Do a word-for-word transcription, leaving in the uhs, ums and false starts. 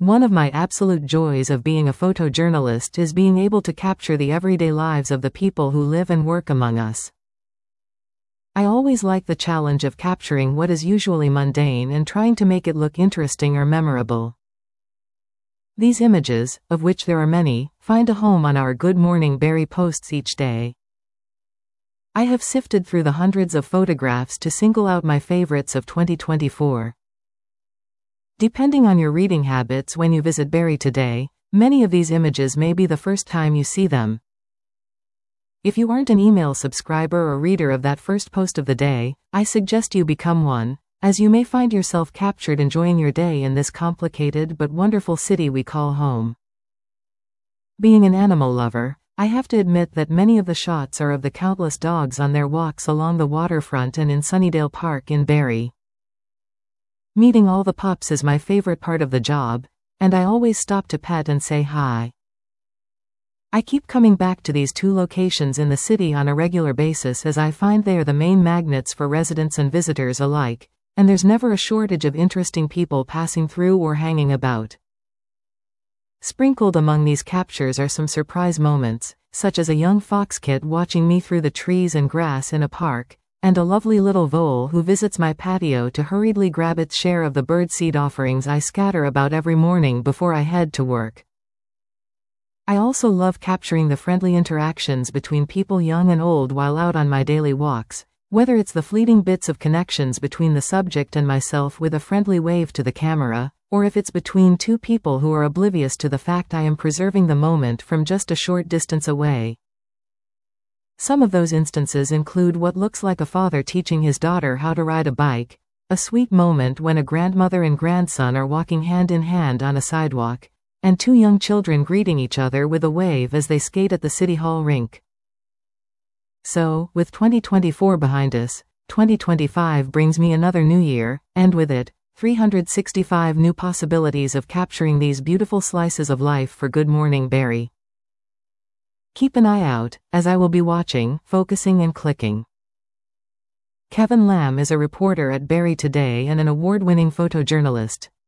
One of my absolute joys of being a photojournalist is being able to capture the everyday lives of the people who live and work among us. I always like the challenge of capturing what is usually mundane and trying to make it look interesting or memorable. These images, of which there are many, find a home on our Good Morning Barrie posts each day. I have sifted through the hundreds of photographs to single out my favorites of twenty twenty-four. Depending on your reading habits when you visit Barrie today, many of these images may be the first time you see them. If you aren't an email subscriber or reader of that first post of the day, I suggest you become one, as you may find yourself captured enjoying your day in this complicated but wonderful city we call home. Being an animal lover, I have to admit that many of the shots are of the countless dogs on their walks along the waterfront and in Sunnydale Park in Barrie. Meeting all the pups is my favorite part of the job, and I always stop to pet and say hi. I keep coming back to these two locations in the city on a regular basis as I find they are the main magnets for residents and visitors alike, and there's never a shortage of interesting people passing through or hanging about. Sprinkled among these captures are some surprise moments, such as a young fox kit watching me through the trees and grass in a park, and a lovely little vole who visits my patio to hurriedly grab its share of the birdseed offerings I scatter about every morning before I head to work. I also love capturing the friendly interactions between people young and old while out on my daily walks, whether it's the fleeting bits of connections between the subject and myself with a friendly wave to the camera, or if it's between two people who are oblivious to the fact I am preserving the moment from just a short distance away. Some of those instances include what looks like a father teaching his daughter how to ride a bike, a sweet moment when a grandmother and grandson are walking hand in hand on a sidewalk, and two young children greeting each other with a wave as they skate at the City Hall rink. So, with twenty twenty-four behind us, twenty twenty-five brings me another new year, and with it, three hundred sixty-five new possibilities of capturing these beautiful slices of life for Good Morning Barrie. Keep an eye out, as I will be watching, focusing and clicking. Kevin Lamb is a reporter at Barrie Today and an award-winning photojournalist.